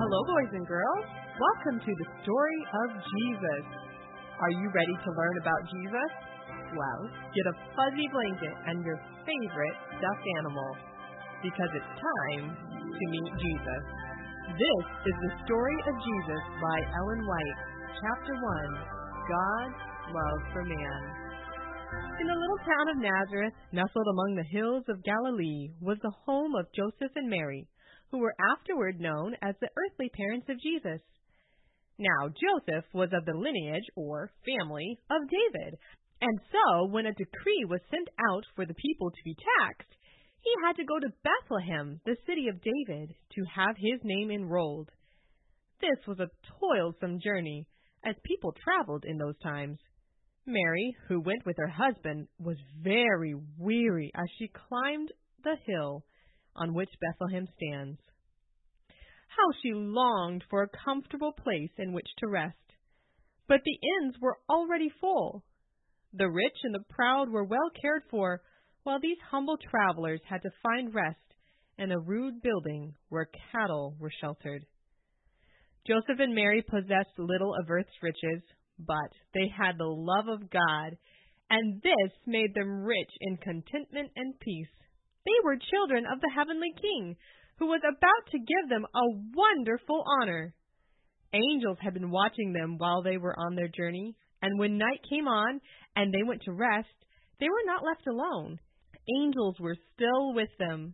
Hello, boys and girls. Welcome to the story of Jesus. Are you ready to learn about Jesus? Well, get a fuzzy blanket and your favorite stuffed animal, because it's time to meet Jesus. This is the story of Jesus by Ellen White, Chapter 1, God's Love for Man. In the little town of Nazareth, nestled among the hills of Galilee, was the home of Joseph and Mary, who were afterward known as the earthly parents of Jesus. Now, Joseph was of the lineage, or family, of David, and so when a decree was sent out for the people to be taxed, he had to go to Bethlehem, the city of David, to have his name enrolled. This was a toilsome journey, as people traveled in those times. Mary, who went with her husband, was very weary as she climbed the hill on which Bethlehem stands. How she longed for a comfortable place in which to rest. But the inns were already full. The rich and the proud were well cared for, while these humble travelers had to find rest in a rude building where cattle were sheltered. Joseph and Mary possessed little of earth's riches, but they had the love of God, and this made them rich in contentment and peace. They were children of the heavenly King, who was about to give them a wonderful honor. Angels had been watching them while they were on their journey, and when night came on and they went to rest, they were not left alone. Angels were still with them.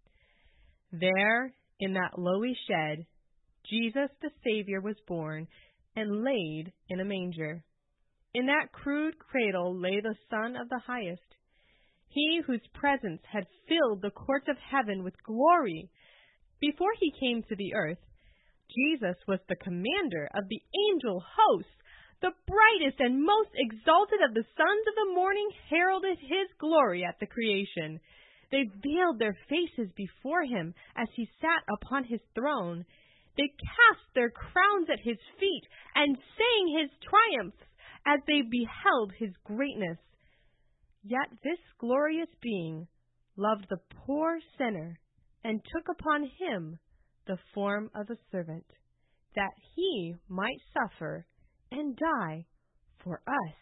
There, in that lowly shed, Jesus the Savior was born and laid in a manger. In that crude cradle lay the Son of the Highest, He whose presence had filled the courts of heaven with glory. Before he came to the earth, Jesus was the commander of the angel hosts. The brightest and most exalted of the sons of the morning heralded his glory at the creation. They veiled their faces before him as he sat upon his throne. They cast their crowns at his feet and sang his triumphs as they beheld his greatness. Yet this glorious being loved the poor sinner and took upon him the form of a servant, that he might suffer and die for us.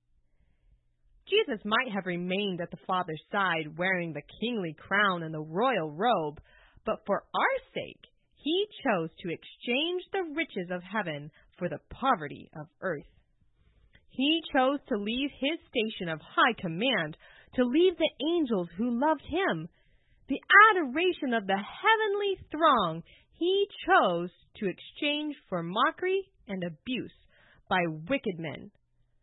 Jesus might have remained at the Father's side wearing the kingly crown and the royal robe, but for our sake he chose to exchange the riches of heaven for the poverty of earth. He chose to leave his station of high command, to leave the angels who loved him, the adoration of the heavenly throng. He chose to exchange for mockery and abuse by wicked men.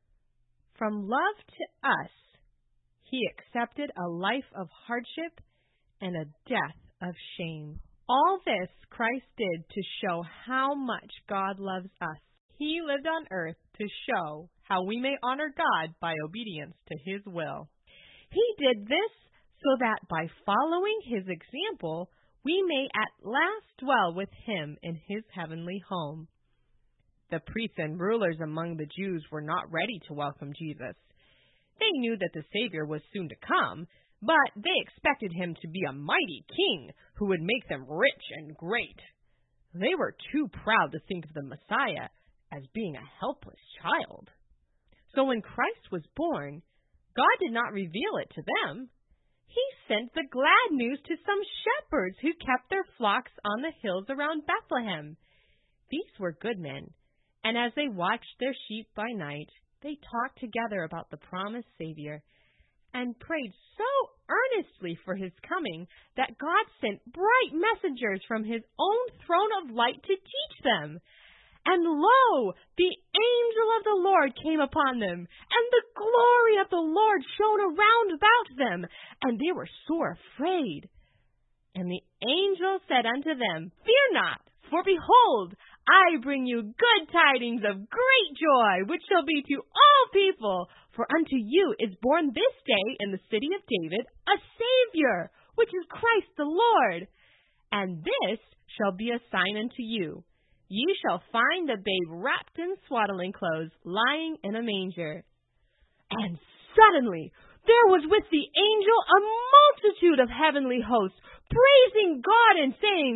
From love to us, he accepted a life of hardship and a death of shame. All this Christ did to show how much God loves us. He lived on earth to show how we may honor God by obedience to his will. He did this so that by following his example, we may at last dwell with him in his heavenly home. The priests and rulers among the Jews were not ready to welcome Jesus. They knew that the Savior was soon to come, but they expected him to be a mighty king who would make them rich and great. They were too proud to think of the Messiah as being a helpless child. So when Christ was born, God did not reveal it to them. He sent the glad news to some shepherds who kept their flocks on the hills around Bethlehem. These were good men, and as they watched their sheep by night, they talked together about the promised Savior and prayed so earnestly for his coming that God sent bright messengers from his own throne of light to teach them. And lo, the angel of the Lord came upon them, and the glory of the Lord shone around about them, and they were sore afraid. And the angel said unto them, Fear not, for behold, I bring you good tidings of great joy, which shall be to all people. For unto you is born this day in the city of David a Savior, which is Christ the Lord. And this shall be a sign unto you. Ye shall find the babe wrapped in swaddling clothes, lying in a manger. And suddenly there was with the angel a multitude of heavenly hosts, praising God and saying,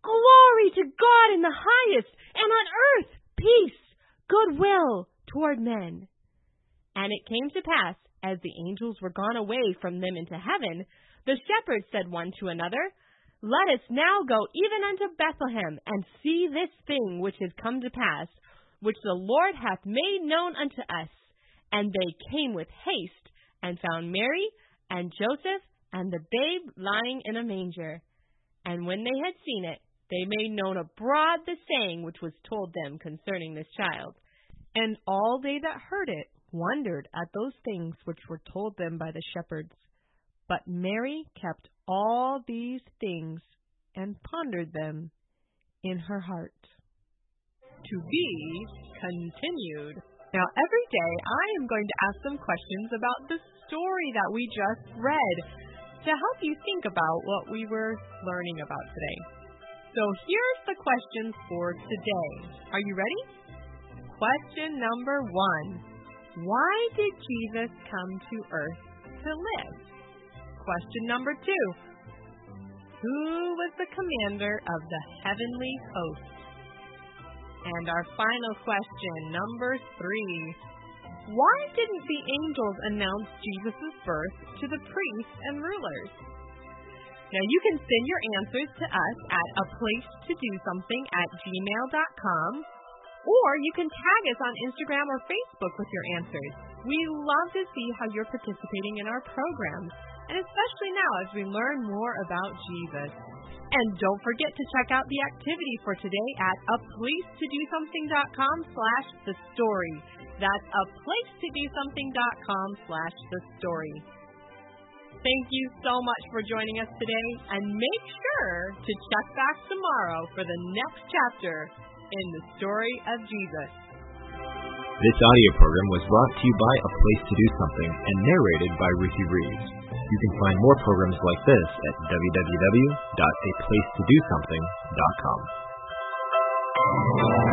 Glory to God in the highest, and on earth peace, goodwill toward men. And it came to pass, as the angels were gone away from them into heaven, the shepherds said one to another, Let us now go even unto Bethlehem, and see this thing which is come to pass, which the Lord hath made known unto us. And they came with haste, and found Mary, and Joseph, and the babe lying in a manger. And when they had seen it, they made known abroad the saying which was told them concerning this child. And all they that heard it wondered at those things which were told them by the shepherds. But Mary kept all these things, and pondered them in her heart. To be continued. Now, every day I am going to ask some questions about the story that we just read to help you think about what we were learning about today. So here's the questions for today. Are you ready? Question number 1. Why did Jesus come to earth to live? Question number 2. Who was the commander of the heavenly host? And our final question, number 3. Why didn't the angels announce Jesus' birth to the priests and rulers? Now, you can send your answers to us at aplacetodosomething@gmail.com, or you can tag us on Instagram or Facebook with your answers. We love to see how you're participating in our programs, and especially now as we learn more about Jesus. And don't forget to check out the activity for today at aplacetodosomething.com/thestory. That's aplacetodosomething.com/thestory. Thank you so much for joining us today, and make sure to check back tomorrow for the next chapter in the story of Jesus. This audio program was brought to you by A Place to Do Something and narrated by Ricky Reeves. You can find more programs like this at www.aplacetodosomething.com.